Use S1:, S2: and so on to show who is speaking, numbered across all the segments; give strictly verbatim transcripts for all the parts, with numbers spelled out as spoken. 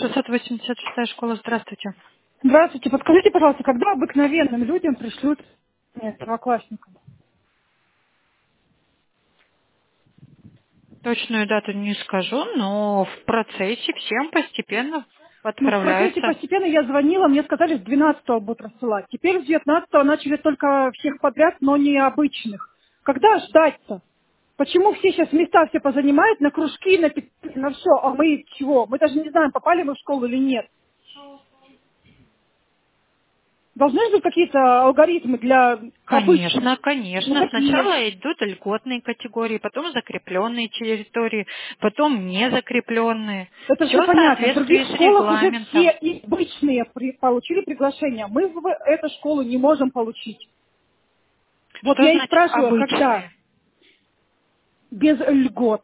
S1: шестьсот восемьдесят шестая школа, здравствуйте.
S2: Здравствуйте. Подскажите, пожалуйста, когда обыкновенным людям пришлют нет, первоклассникам?
S1: Точную дату не скажу, но в процессе всем постепенно
S2: Ну, в процессе
S1: отправляются.
S2: постепенно я звонила, мне сказали, с двенадцатого будут рассылать. Теперь с девятнадцатого начали только всех подряд, но не обычных. Когда ждать-то? Почему все сейчас места все позанимают на кружки, на, пи- на все, а мы чего? Мы даже не знаем, попали мы в школу или нет. Должны же быть какие-то алгоритмы для обычных.
S1: Конечно,
S2: Ну,
S1: конечно.
S2: какие?
S1: Сначала идут льготные категории, потом закрепленные территории, потом незакрепленные.
S2: Это
S1: Все
S2: все
S1: в
S2: понятно. В других
S1: соответствии с
S2: школах уже все
S1: регламентом.
S2: и обычные при- получили приглашение. Мы в эту школу не можем получить. Вот
S1: Что
S2: я и
S1: значит
S2: спрашиваю, когда?
S1: обычные?
S2: Без льгот.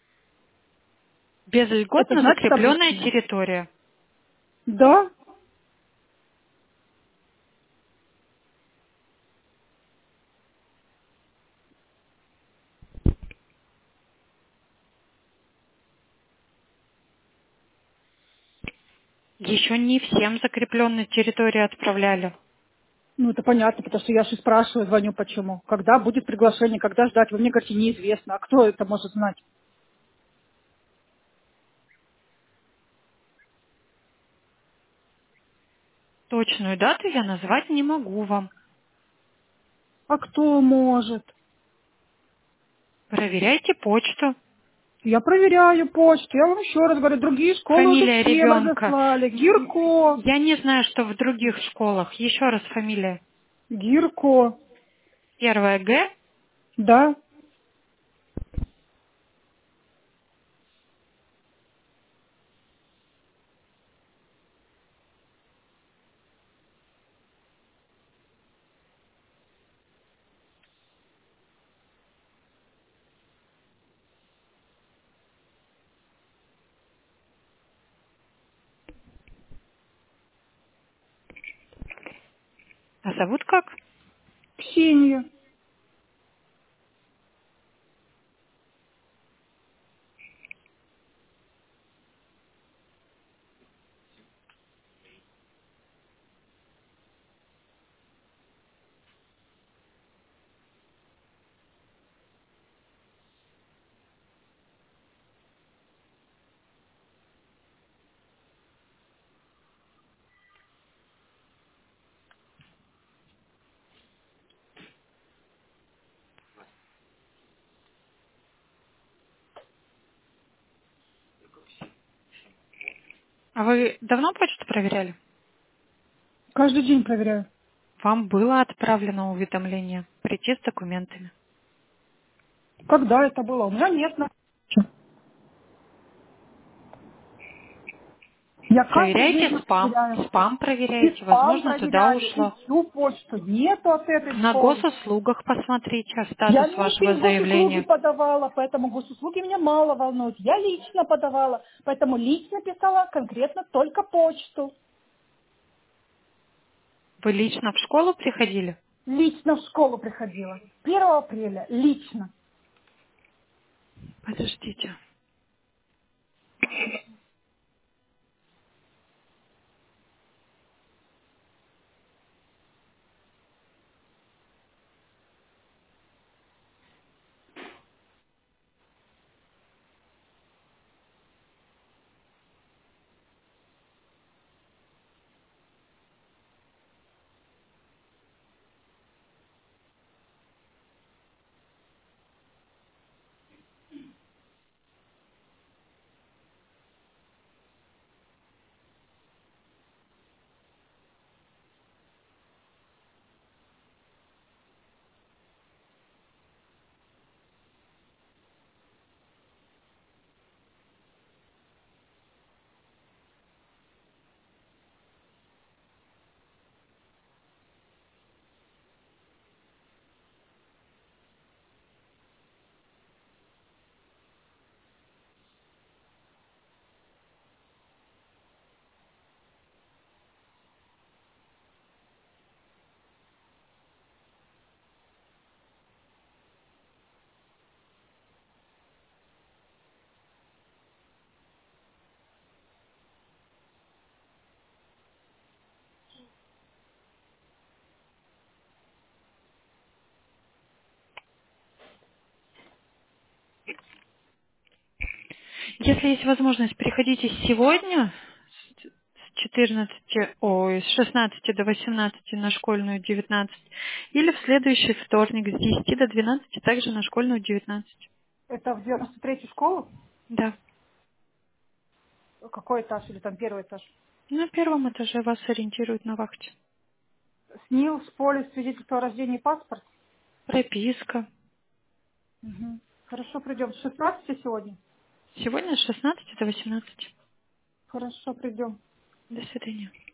S2: Это
S1: Безльготно
S2: значит
S1: закрепленная
S2: обычные.
S1: территория.
S2: Да?
S1: Еще не всем закрепленные территории отправляли.
S2: Ну, это понятно, потому что я же спрашиваю, звоню почему. Когда будет приглашение, когда ждать? Вы мне говорите, неизвестно. А кто это может знать?
S1: Точную дату я назвать не могу вам.
S2: А кто может?
S1: Проверяйте почту.
S2: Я проверяю почту. Я вам еще раз говорю, другие школы уже
S1: Фамилия
S2: всем
S1: ребенка.
S2: разослали. Гирко.
S1: Я не знаю, что в других школах. Еще раз фамилия.
S2: Гирко.
S1: Первая Г.
S2: Да.
S1: А зовут как?
S2: Ксения.
S1: А вы давно почту проверяли?
S2: Каждый день проверяю.
S1: Вам было отправлено уведомление прийти с документами.
S2: Когда это было? У меня нет на... Я каждый день
S1: Проверяйте спам.
S2: проверяю.
S1: Спам
S2: И
S1: проверяйте.
S2: спам
S1: Возможно, туда
S2: проверяю, и
S1: ушло.
S2: всю почту. Нету от этой
S1: На
S2: школы.
S1: госуслугах посмотрите
S2: Я
S1: статус
S2: меньше
S1: вашего
S2: из госуслуги
S1: заявления.
S2: подавала, поэтому госуслуги меня мало волнуют. Я лично подавала, поэтому лично писала конкретно только почту.
S1: Вы лично в школу приходили?
S2: Лично в школу приходила. первого апреля. Лично.
S1: Подождите. Если есть возможность, приходите сегодня с с четырнадцати, ой, с шестнадцати до восемнадцати на школьную девятнадцать, или в следующий вторник с десяти до двенадцати также на школьную девятнадцать.
S2: Это в девяносто третью школу?
S1: Да.
S2: Какой этаж или там первый этаж?
S1: На первом этаже вас ориентируют на вахте.
S2: СНИЛС, полис, свидетельство о рождении, паспорт?
S1: Прописка.
S2: Мгм. Хорошо, придем. С шестнадцати сегодня?
S1: Сегодня с шестнадцати до восемнадцати.
S2: Хорошо, придем.
S1: До свидания.